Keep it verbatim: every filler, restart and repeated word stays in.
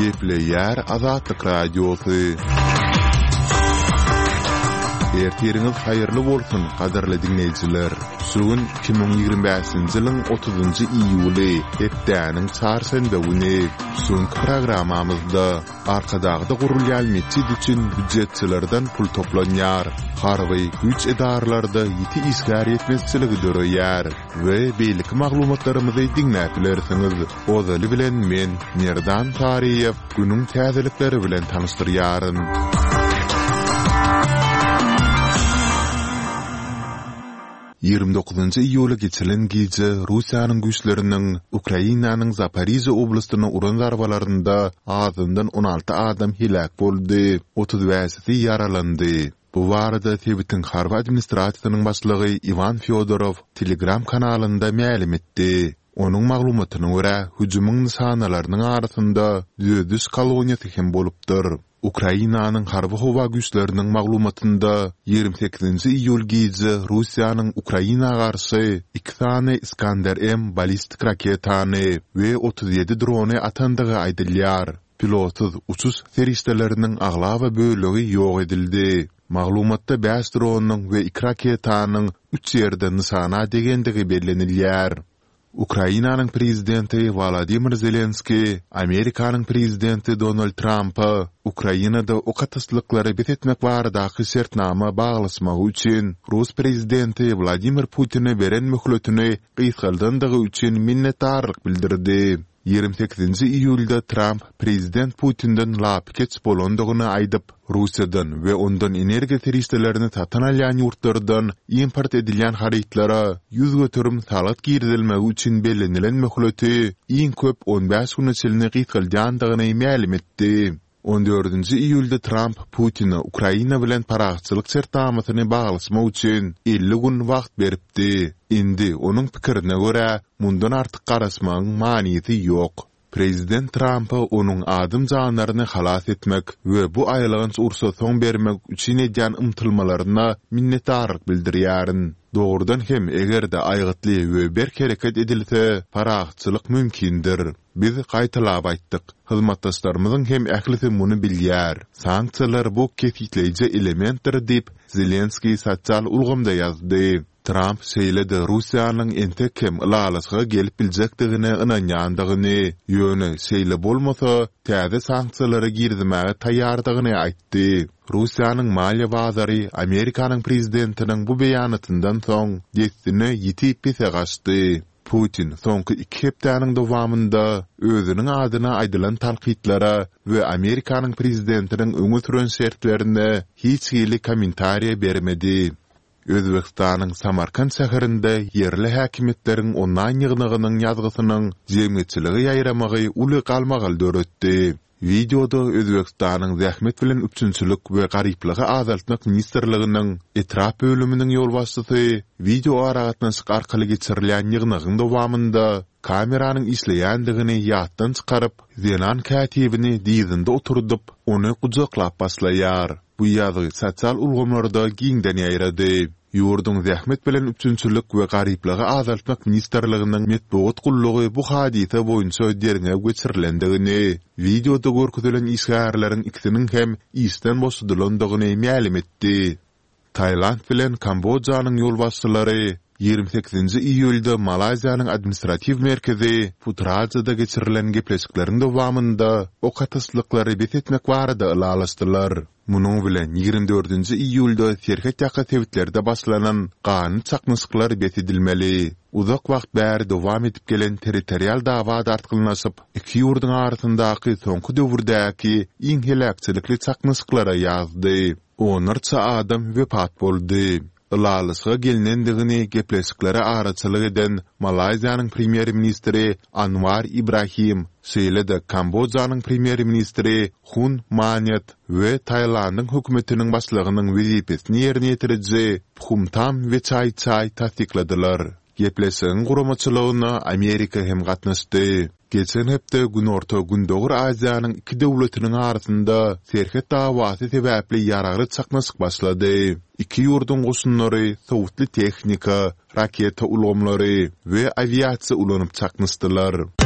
Gepleyer Azatlyk Radiosu. Ertiriniz hayırlı bolsun, qadarly dinleyijiler. Sugun iki bin ýygrimi beşinji ýylyň otuzynjy iýuly, hepdäniň çarşamba güni. Suňky programmamyzda arkadagda gurulýan meçid üçin büdjetçilerden pul toplanýar. Harby güç edarlarda ýiti isgar etmezçiligi döreýär we beýlik maglumatlarymyzy dinläplersiňiz. Ozaly bilen men Merdan Tariýew günüň täzelikleri bilen tanystyryaryn. ýygrimi dokuzynjy iýuly geçilen gece Russiýanyň güýçleriniň Ukrainanyň Zaporizhia oblastyna uran zarbalarynda azyndan on alty adam helak boldy, otuz beşi yaralandy. Bu barada Tebitin harby administrasiýasynyň başlygy Ivan Fyodorov Telegram kanalynda ma'lum etdi. Onuň maglumatyna görä, hüjümüň nisanalarynyň arasynda düz koloniýasy hem bolupdyr. Ukrainanyň harby howa güýçleriniň maglumatynda ýygrimi sekizinji iýul gece Russiýanyň Ukraina garşy iki tane Iskander M ballistik raketany we otuz ýedi drony atandygy aýdylýar. Pilotsuz uçuş ferişteleriniň aglawa bölegi ýok edildi. Maglumatda beş dronyň we iki raketanyň üç ýerde nysana degendigi bellenilýär. Ukrainanyň prezidenti Volodymyr Zelenski, Amerikanyň prezidenti Donald Trump, Ukrainada o katyslyklary betetmek baradaky şertnama baglasmak üçin Rus prezidenti Vladimir Putin'e beren möhletini gysgaldandygy üçin minnetdarlyk bildirdi. ýygrimi sekizinji iýulda Trump prezident Putin'den lapkeç bolandygyny aýdyp, Russiýadan we ondan energiýa terişdelerini satan alýan ýurtlardan import edilýän haritlara ýüz götürüm salat girdilmegi üçin bellenilen möhleti iň köp on beş gün içinde gysgaldandygyny ma'lum etdi. on dördünji iýulda Trump Putin'e Ukraina bilen paragçylyk şertnamasyny baglasmak üçin elli gün wagt beripdi. Indi onuň pikirine görä, mundan artyk garaşmagyň manyýety ýok. Prezident Trump onuň adam janlaryny halas etmek we bu aýlygynç ursa soň bermek üçin edýän ymtylmalaryna minnetdarlyk bildirýärin. Doğrudan hem egerde aýgytly we berk hereket edilse paragçylyk mümkindir. Biz gaýtalap aýtdyk. Hyzmatdaşlarymyzyň hem ählisi muny bilýär. Sanksiýalar bu kesitleýiji elementdir diýip Zelenski sosial ulgamda ýazdy. Trump seýledi Russiýanyň entekem ýalasga gelip biljekdigine ynanýandygyny, ýöne seýle bolmasa täze sanksiýalary girdmäge taýýardygyny aýtdy. Russiýanyň maliýe bazary Amerikanyň prezidentiniň bu beýanatyndan soň destini ýitip gaçdy. Putin soňky iki hepdäniň dowamynda özüniň adyna aýdylan tanqidlara we Amerikanyň prezidentiniň öňe süren şertlerine hiç hili kommentariýa bermedi. Özbekistanyň Samarkand şäherinde yerli häkimetleriň onlaýn ýygnygynyň ýazgysynyň jemgyçiligi ýaýramagy uly galmagal döretdi. Videoda Özbekistanyň zähmet bilen üçünçülük we garyplygy azaltmak ministrliginiň etrap bölüminiň ýolbaşçysy video aragatnaşyk arkaly geçirilýän ýygnygyň dowamynda kameranyň işleýändigini ýatdan çykaryp, zenan katibini diýdinde oturdup, ony gujaklap baslaýar. Bu ýazy sosial ulgamlarda giňden ýaýrady. Ýurdun zähmet bilen üçünçülük we garyplygy azaltmak ministrliginiň metbuat gullugy bu hadise boýunça derňe geçirilendigini, videoda görkezelen işgärlerin ikisiniň hem işden boşadylandygyny ma'lum etdi. Taýland bilen Kambodjanyň ýolbaşçylary ýygrimi sekizinji iýulda Malaziýanyň administrativ merkezi Putrajada geçirilen gepleşikleriň dowamynda o katyslyklary betetmek barada ýalaşdylar. Munuň bilen ýygrimi dördünji iýulda serket ýaka tebitlerde başlanan gany çakmyşyklar betedilmeli. Uzak wagt bäri dowam edip gelen territorial dawa dartgylnaşyp, iki ýurdun arasyndaky soňky döwürdäki iň helakçylikli çakmyşyklara ýazdy. Onarça adam wepat boldy. Ýalaşyga gelinendigini gepleşiklere araçylyk eden Malaziýanyň premier ministri Anwar Ibrahim, şeýle-de Kambodjanyň premier ministri Hun Manet we Taýlandyň hökümetiniň başlygynyň wezipesini ýerine ýetiriji Phumtham we Chai-Chai tasdikladylar. Gepleşigiň guramaçylygyna Amerika hem gatnaşdy. Geçen hepde gün orta gün Dogry Aziýanyň iki döwletiniň arasynda serket dawasy sebäpli ýaragly çaknaşyk başlady. İki ýurdun goşunlary sowutly tehnika, raketa ulgamlary we aviasiýa ulanyp çaknaşdylar.